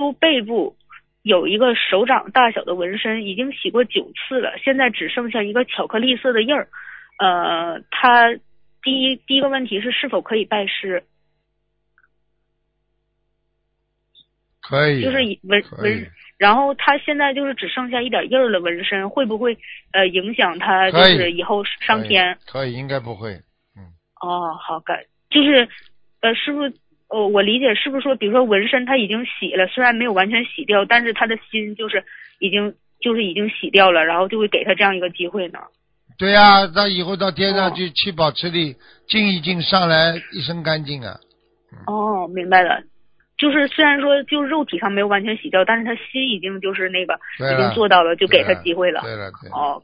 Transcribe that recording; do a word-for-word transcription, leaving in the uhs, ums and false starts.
部背部有一个手掌大小的纹身，已经洗过九次了，现在只剩下一个巧克力色的印儿。呃，他第一第一个问题是是否可以拜师？ 可以， 就是纹纹，然后他现在就是只剩下一点印儿的纹身，会不会呃影响他就是以后上天？ 可以，可以应该不会。嗯。 哦，好，感就是呃，师傅，呃，我理解是不是说，比如说纹身他已经洗了，虽然没有完全洗掉，但是他的心就是已经就是已经洗掉了，然后就会给他这样一个机会呢？ 对呀、啊，那以后到天上去七宝池里静一静，上来一身干净啊。 哦，明白了。就是虽然说就肉体上没有完全洗掉，但是他心已经就是那个已经做到了，就给他机会了。 对了，对了。 哦。